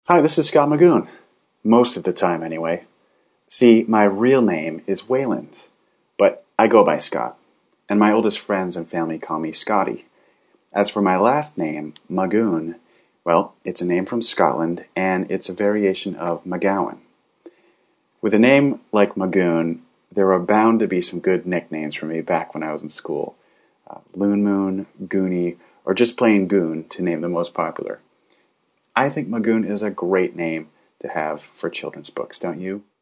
Hi, this is Scott Magoon. Most of the time, anyway. See, my real name is Wayland, but I go by Scott, and my oldest friends and family call me Scotty. As for my last name, Magoon, well, it's a name from Scotland, and it's a variation of McGowan. With a name like Magoon, there are bound to be some good nicknames for me back when I was in school. Loon Moon, Goonie, or just plain Goon, to name the most popular. I think Magoon is a great name to have for children's books, don't you?